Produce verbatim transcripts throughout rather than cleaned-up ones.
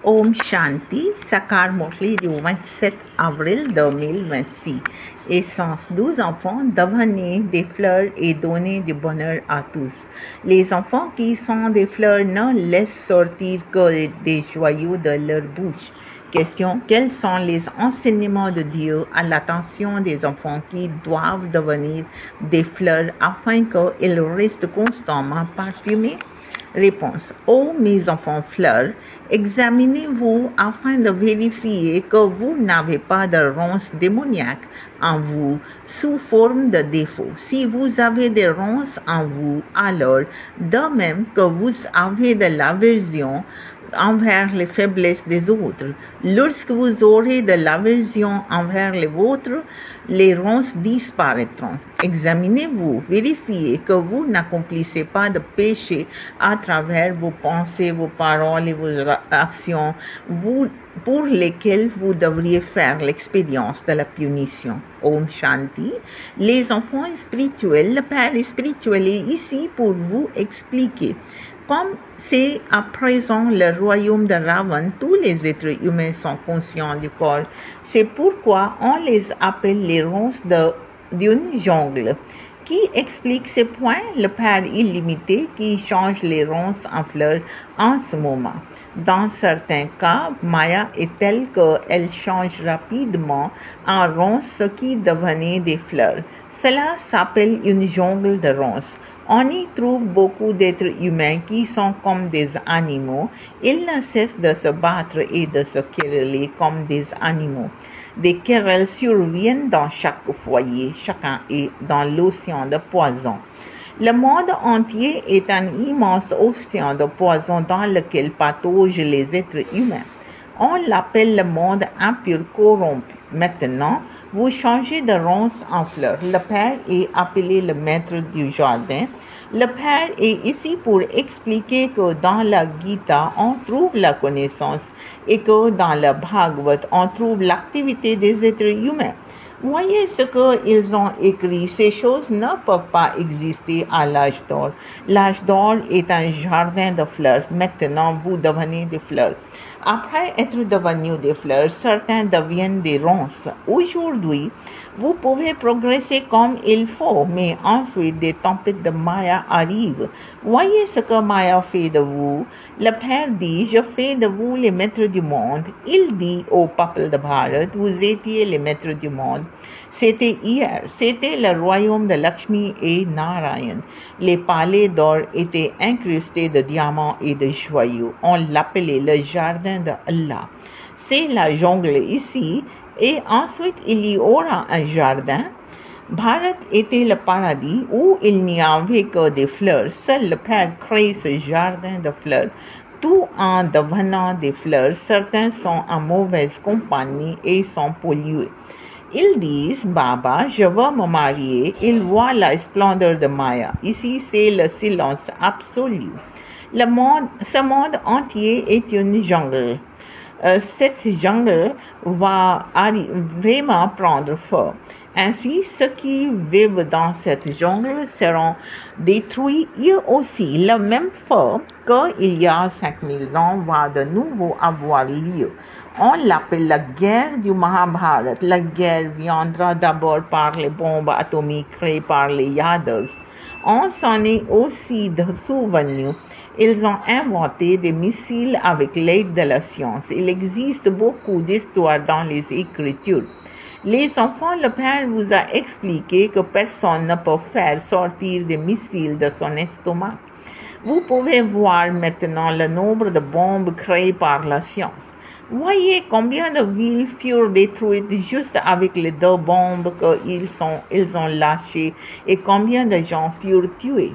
Om Shanti, Sakar Murli du vingt-sept avril deux mille vingt-six. Essence douze enfants, devenez des fleurs et donnez du bonheur à tous. Les enfants qui sont des fleurs ne laissent sortir que des joyaux de leur bouche. Question: quels sont les enseignements de Dieu à l'attention des enfants qui doivent devenir des fleurs afin qu'ils restent constamment parfumés? Réponse: ô mes enfants fleurs, examinez-vous afin de vérifier que vous n'avez pas de ronces démoniaques en vous sous forme de défaut. Si vous avez des ronces en vous, alors, de même que vous avez de l'aversion envers les faiblesses des autres, lorsque vous aurez de l'aversion envers les vôtres, les ronces disparaîtront. Examinez-vous, vérifiez que vous n'accomplissez pas de péché à travers vos pensées, vos paroles et vos actions, vous, pour lesquelles vous devriez faire l'expérience de la punition. Om Shanti. Les enfants spirituels, le Père spirituel est ici pour vous expliquer. Comme c'est à présent le royaume de Ravan, tous les êtres humains sont conscients du corps. C'est pourquoi on les appelle les ronces de, d'une jungle. Qui explique ces points? Le Père illimité qui change les ronces en fleurs en ce moment. Dans certains cas, Maya est telle qu'elle change rapidement en ronces ce qui devenait des fleurs. Cela s'appelle une jungle de ronces. On y trouve beaucoup d'êtres humains qui sont comme des animaux. Ils ne cessent de se battre et de se quereller comme des animaux. Des querelles surviennent dans chaque foyer, chacun est dans l'océan de poison. Le monde entier est un immense océan de poison dans lequel pataugent les êtres humains. On l'appelle le monde impur corrompu. Maintenant, vous changez de ronces en fleurs. Le Père est appelé le maître du jardin. Le Père est ici pour expliquer que dans la Gita, on trouve la connaissance et que dans le Bhagavad, on trouve l'activité des êtres humains. Voyez ce qu'ils ont écrit. Ces choses ne peuvent pas exister à l'âge d'or. L'âge d'or est un jardin de fleurs. Maintenant, vous devenez des fleurs. Après être devenus des fleurs, certains deviennent des ronces. Aujourd'hui, vous pouvez progresser comme il faut, mais ensuite des tempêtes de Maya arrivent. Voyez ce que Maya fait de vous. Le Père dit: je fais de vous les maîtres du monde. Il dit au peuple de Bharat: vous étiez les maîtres du monde. C'était hier, c'était le royaume de Lakshmi et Narayan. Les palais d'or étaient incrustés de diamants et de joyaux. On l'appelait le jardin de Allah. C'est la jungle ici, et ensuite il y aura un jardin. Bharat était le paradis où il n'y avait que des fleurs. Seul le Père crée ce jardin de fleurs. Tout en devenant des fleurs, certains sont en mauvaise compagnie et sont pollués. Ils disent: Baba, je veux me marier. Ils voient la splendeur de Maya. Ici, c'est le silence absolu. Le monde, ce monde entier est une jungle. Euh, cette jungle va vraiment prendre feu. Ainsi, ceux qui vivent dans cette jungle seront détruits eux aussi. Le même feu qu'il y a cinq mille ans va de nouveau avoir lieu. On l'appelle la guerre du Mahabharat. La guerre viendra d'abord par les bombes atomiques créées par les Yadavs. On s'en est aussi de souvenirs. Ils ont inventé des missiles avec l'aide de la science. Il existe beaucoup d'histoires dans les Écritures. Les enfants, le Père vous a expliqué que personne ne peut faire sortir des missiles de son estomac. Vous pouvez voir maintenant le nombre de bombes créées par la science. Voyez combien de villes furent détruites juste avec les deux bombes qu'ils sont, ils ont lâchées et combien de gens furent tués.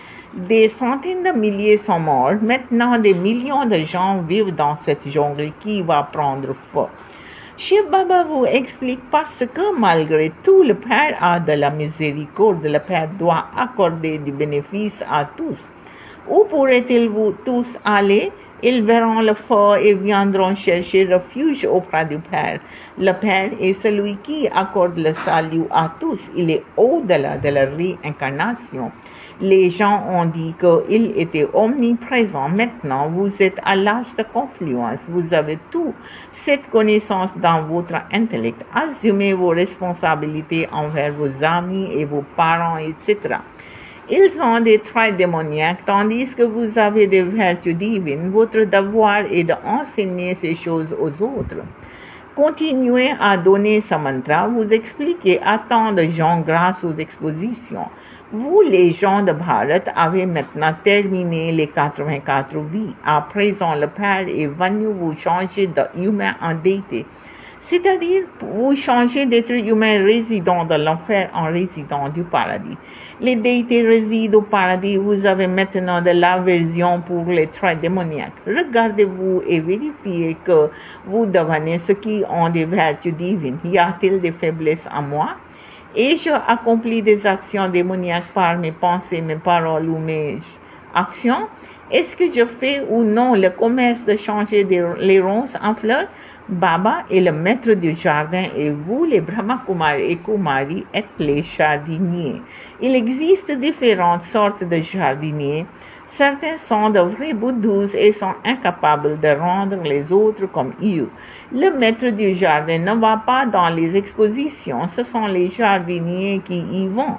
Des centaines de milliers sont morts. Maintenant, des millions de gens vivent dans cette jungle qui va prendre feu. Shiv Baba vous explique parce que malgré tout, le Père a de la miséricorde. Le Père doit accorder du bénéfice à tous. Où pourraient-ils vous tous aller? Ils verront le feu et viendront chercher refuge auprès du Père. Le Père est celui qui accorde le salut à tous. Il est au-delà de la réincarnation. Les gens ont dit qu'il était omniprésent. Maintenant, vous êtes à l'âge de confluence. Vous avez tout cette connaissance dans votre intellect. Assumez vos responsabilités envers vos amis et vos parents, et cetera. Ils ont des traits démoniaques, tandis que vous avez des vertus divines. Votre devoir est d'enseigner ces choses aux autres. Continuez à donner ce mantra. Vous expliquez à tant de gens grâce aux expositions. Vous, les gens de Bharat, avez maintenant terminé les quatre-vingt-quatre vies. À présent, le Père est venu vous changer d'humain en déité. C'est-à-dire, vous changez d'être humain résident de l'enfer en résident du paradis. Les déités résident au paradis. Vous avez maintenant de l'aversion pour les traits démoniaques. Regardez-vous et vérifiez que vous devenez ceux qui ont des vertus divines. Y a-t-il des faiblesses en moi? Ai-je accompli des actions démoniaques par mes pensées, mes paroles ou mes actions? Est-ce que je fais ou non le commerce de changer des, les ronces en fleurs? Baba est le maître du jardin et vous, les Brahma Kumari et Kumari, êtes les jardiniers. Il existe différentes sortes de jardiniers. Certains sont de vrais bouddhas et sont incapables de rendre les autres comme eux. Le maître du jardin ne va pas dans les expositions, ce sont les jardiniers qui y vont.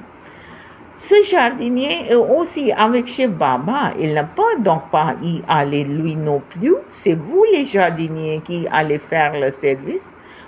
Ce jardinier est aussi avec Shiv Baba, il ne peut donc pas y aller lui non plus. C'est vous les jardiniers qui allez faire le service.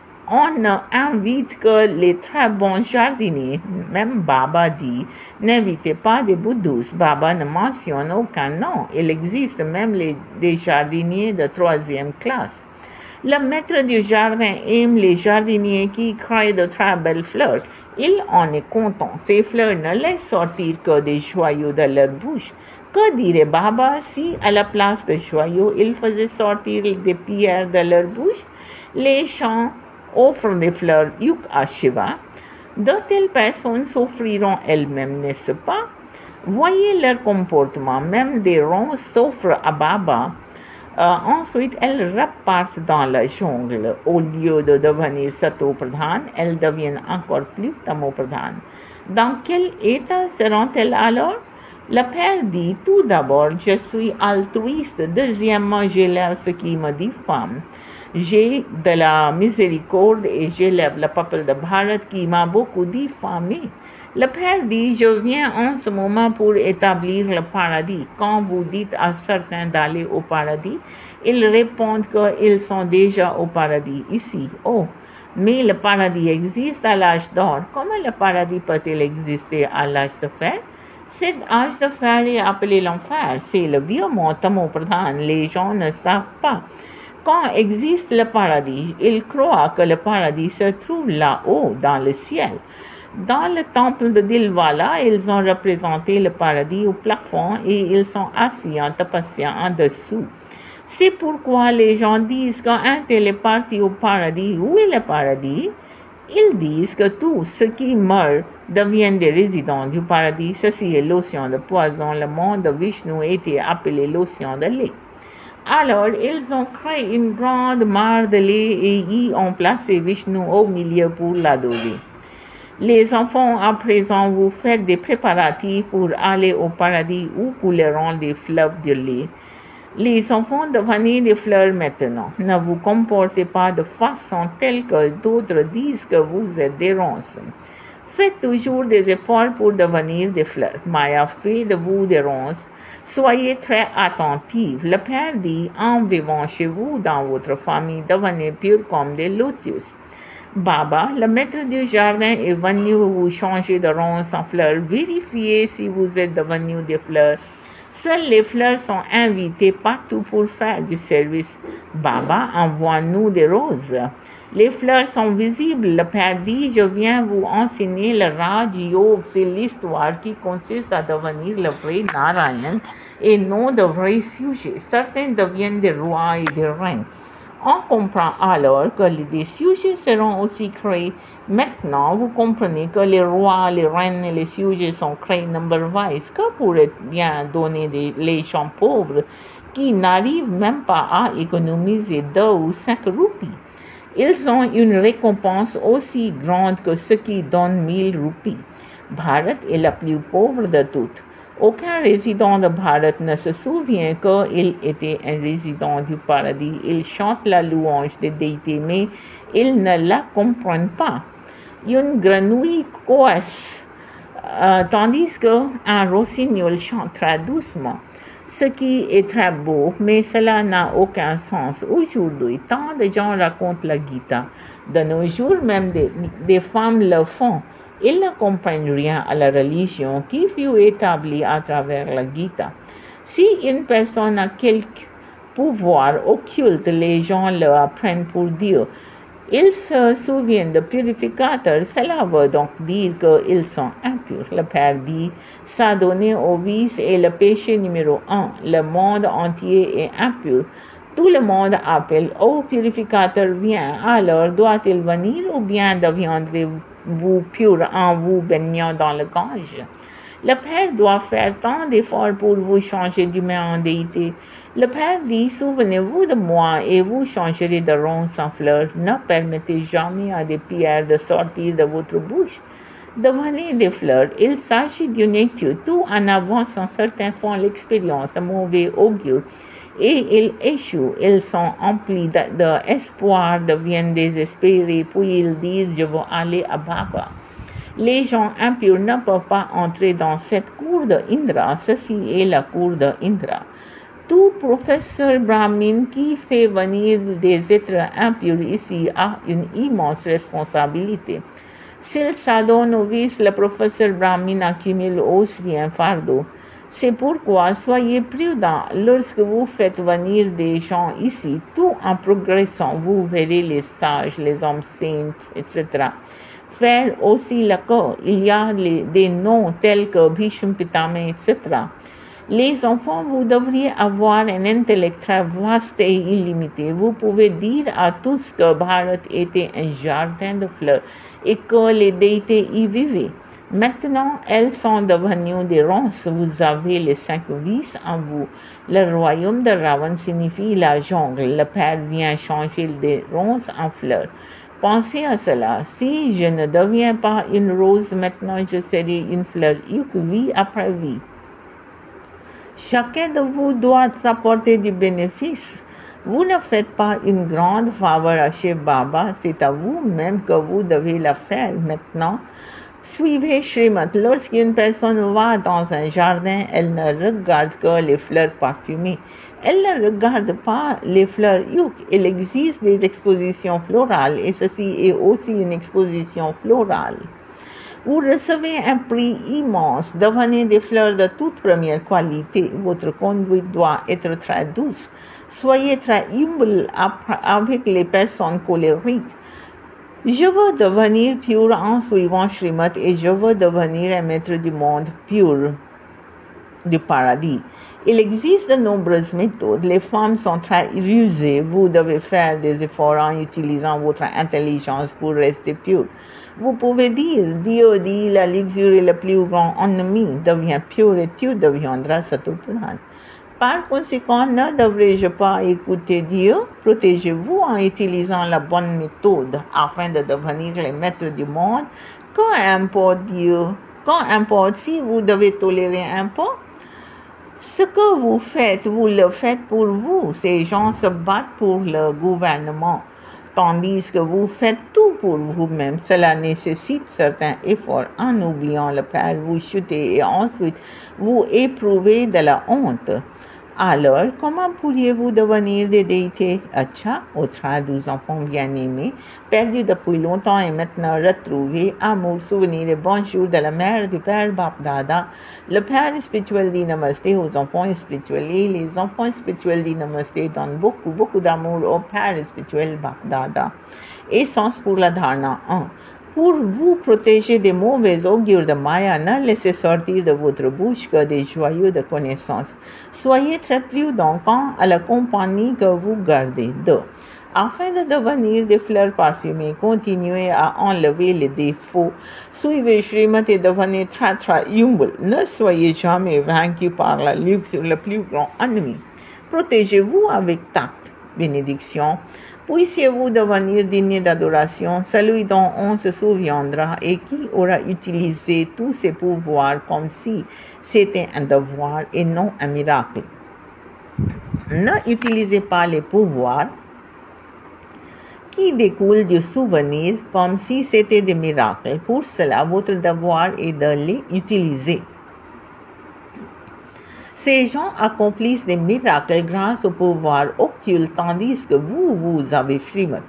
On n'invite que les très bons jardiniers. Même Baba dit, n'invitez pas des bouddhas. Baba ne mentionne aucun nom. Il existe même les, des jardiniers de troisième classe. Le maître du jardin aime les jardiniers qui créent de très belles fleurs. Il en est content. Ces fleurs ne laissent sortir que des joyaux de leur bouche. Que dirait Baba si, à la place de joyaux, il faisait sortir des pierres de leur bouche? Les gens offrent des fleurs yuk à Shiva. De telles personnes s'offriront elles-mêmes, n'est-ce pas? Voyez leur comportement. Même des ronces s'offrent à Baba. Euh, ensuite, elles repartent dans la jungle. Au lieu de devenir Sato Pradhan, elles deviennent encore plus Tamo Pradhan. Dans quel état seront-elles alors? Le Père dit, tout d'abord, je suis altruiste. Deuxièmement, j'élève ce qui me diffame. J'ai de la miséricorde et j'élève le peuple de Bharat qui m'a beaucoup diffamé. Le Père dit, je viens en ce moment pour établir le paradis. Quand vous dites à certains d'aller au paradis, ils répondent qu'ils sont déjà au paradis ici. Oh, mais le paradis existe à l'âge d'or. Comment le paradis peut-il exister à l'âge de fer? Cet âge de fer est appelé l'enfer. C'est le vieux mot Tamo Pradhan. Les gens ne savent pas. Quand existe le paradis, ils croient que le paradis se trouve là-haut, dans le ciel. Dans le temple de Dilwala, ils ont représenté le paradis au plafond et ils sont assis en tapasya en dessous. C'est pourquoi les gens disent qu'un tel est parti au paradis. Où est le paradis? Ils disent que tous ceux qui meurent deviennent des résidents du paradis. Ceci est l'océan de poison. Le monde de Vishnu était appelé l'océan de lait. Alors, ils ont créé une grande mare de lait et y ont placé Vishnu au milieu pour l'adorer. Les enfants, à présent, vous faites des préparatifs pour aller au paradis où couleront des fleuves de lait. Les enfants, devenez des fleurs maintenant. Ne vous comportez pas de façon telle que d'autres disent que vous êtes des ronces. Faites toujours des efforts pour devenir des fleurs. Maya fait de vous des ronces. Soyez très attentifs. Le Père dit, en vivant chez vous, dans votre famille, devenez purs comme des lotus. Baba, le maître du jardin, est venu vous changer de ronces en fleurs. Vérifiez si vous êtes devenus des fleurs. Seules les fleurs sont invitées partout pour faire du service. Baba, envoie-nous des roses. Les fleurs sont visibles. Le Père dit, je viens vous enseigner le Raj Yoga. C'est l'histoire qui consiste à devenir le vrai Narayan et non de vrais sujets. Certains deviennent des rois et des reines. On comprend alors que les sujets seront aussi créés. Maintenant, vous comprenez que les rois, les reines et les sujets sont créés number-wise. Que pourrait bien donner des, les gens pauvres qui n'arrivent même pas à économiser deux ou cinq roupies? Ils ont une récompense aussi grande que ceux qui donnent mille roupies. Bharat est la plus pauvre de toutes. Aucun résident de Bharat ne se souvient qu'il était un résident du paradis. Ils chantent la louange des déités, mais ils ne la comprennent pas. Une grenouille coasse, euh, tandis qu'un rossignol chante très doucement. Ce qui est très beau, mais cela n'a aucun sens. Aujourd'hui, tant de gens racontent la Gita. De nos jours, même des, des femmes le font. Ils ne comprennent rien à la religion qui fut établie à travers la Gita. Si une personne a quelque pouvoir occulte, les gens le apprennent pour Dieu. Ils se souviennent de purificateurs, cela veut donc dire qu'ils sont impurs. Le Père dit, s'adonner au vice est le péché numéro un. Le monde entier est impur. Tout le monde appelle, ô purificateur, viens. Alors doit-il venir ou bien deviendrez-vous pur en vous baignant dans le Gange? Le Père doit faire tant d'efforts pour vous changer d'humain en déité. Le Père dit, souvenez-vous de moi et vous changerez de ronces en fleurs. Ne permettez jamais à des pierres de sortir de votre bouche. Devenez des fleurs. Il s'agit d'une étude. Tout en avançant, certains font l'expérience de mauvais augure et ils échouent. Ils sont emplis d'espoir, de, de deviennent désespérés, puis ils disent, je veux aller à Baba. Les gens impurs ne peuvent pas entrer dans cette cour de Indra. Ceci est la cour de Indra. Tout professeur brahmin qui fait venir des êtres impurs ici a une immense responsabilité. S'il s'adonne au vice, le professeur brahmin accumule aussi un fardeau. C'est pourquoi soyez prudents lorsque vous faites venir des gens ici. Tout en progressant, vous verrez les sages, les hommes saints, et cetera faire aussi la cour. Il y a les, des noms tels que Bhishma Pitama, et cetera. Les enfants, vous devriez avoir un intellect très vaste et illimité. Vous pouvez dire à tous que Bharat était un jardin de fleurs et que les déités y vivaient. Maintenant, elles sont devenues des ronces. Vous avez les cinq vices en vous. Le royaume de Ravan signifie la jungle. Le Père vient changer des ronces en fleurs. Pensez à cela. Si je ne deviens pas une rose maintenant, je serai une fleur. Vie après vie. Chacun de vous doit apporter du bénéfice. Vous ne faites pas une grande faveur à Shiv Baba, c'est à vous-même que vous devez la faire maintenant. Suivez Srimad. Lorsqu'une personne va dans un jardin, elle ne regarde que les fleurs parfumées. Elle ne regarde pas les fleurs yuk. Il existe des expositions florales et ceci est aussi une exposition florale. Vous recevez un prix immense, devenez des fleurs de toute première qualité. Votre conduite doit être très douce. Soyez très humble avec les personnes colériques. Je veux devenir pur en suivant Srimad et je veux devenir un maître du monde pur du paradis. Il existe de nombreuses méthodes. Les femmes sont très rusées. Vous devez faire des efforts en utilisant votre intelligence pour rester pur. Vous pouvez dire, Dieu dit, la luxure est le plus grand ennemi. Deviens pur et tu deviendras Satupran. Par conséquent, ne devrais-je pas écouter Dieu? Protégez-vous en utilisant la bonne méthode afin de devenir les maîtres du monde. Qu'importe Dieu, qu'importe si vous devez tolérer un peu. Ce que vous faites, vous le faites pour vous. Ces gens se battent pour le gouvernement, tandis que vous faites tout pour vous-même. Cela nécessite certains efforts. En oubliant le Père, vous chutez et ensuite vous éprouvez de la honte. Alors, comment pourriez-vous devenir des déités? Acha, aux douze enfants bien-aimés, perdus depuis longtemps et maintenant retrouvés, amour, souvenir et bonjour de la mère du Père Bapdada. Le Père spirituel dit Namasté aux enfants spirituels et les enfants spirituels dit Namasté donnent beaucoup, beaucoup d'amour au Père spirituel Bapdada. Essence pour la dharana un. Pour vous protéger des mauvais augures de Maya, ne laissez sortir de votre bouche que des joyaux de connaissance. Soyez très prudents quant à la compagnie que vous gardez. deux. Afin de devenir des fleurs parfumées, continuez à enlever les défauts. Suivez Srimad et devenez très très humble. Ne soyez jamais vaincu par la luxure, le plus grand ennemi. Protégez-vous avec tact. Bénédiction. Puissiez-vous devenir digne d'adoration, celui dont on se souviendra et qui aura utilisé tous ses pouvoirs comme si c'était un devoir et non un miracle. Ne utilisez pas les pouvoirs qui découlent du souvenir comme si c'était des miracles. Pour cela, votre devoir est de les utiliser. Ces gens accomplissent des miracles grâce au pouvoir occulte, tandis que vous, vous avez Shrimad.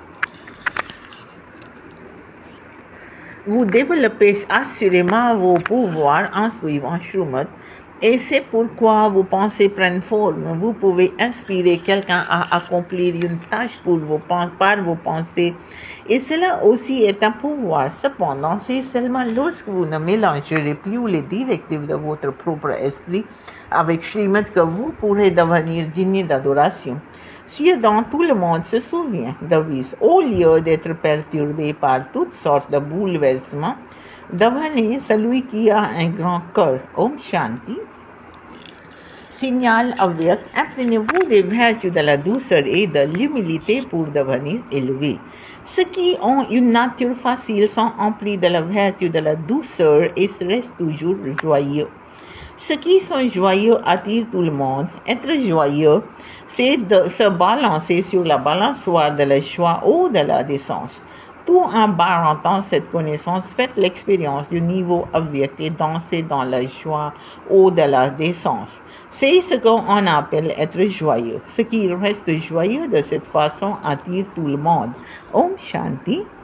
Vous développez assurément vos pouvoirs en suivant Shrimad, et c'est pourquoi vos pensées prennent forme. Vous pouvez inspirer quelqu'un à accomplir une tâche pour vos, par vos pensées, et cela aussi est un pouvoir. Cependant, c'est seulement lorsque vous ne mélangerez plus les directives de votre propre esprit avec Shrimad que vous pourrez devenir digne d'adoration. Ce dont tout le monde se souvient, Davis, au lieu d'être perturbé par toutes sortes de bouleversements, devenez celui qui a un grand cœur. Om Shanti. Signal Avyakt, imprégnez-vous des vertus de la douceur et de l'humilité pour devenir élevé. Ceux qui ont une nature facile sont emplis de la vertu de la douceur et restent toujours joyeux. Ceux qui sont joyeux attirent tout le monde. Être joyeux, c'est de se balancer sur la balançoire de la joie au-delà des sens. Tout en barantant cette connaissance, faites l'expérience du niveau Avyakt et dansez dans la joie au-delà des sens. C'est ce qu'on appelle être joyeux. Ce qui reste joyeux de cette façon attire tout le monde. Om Shanti.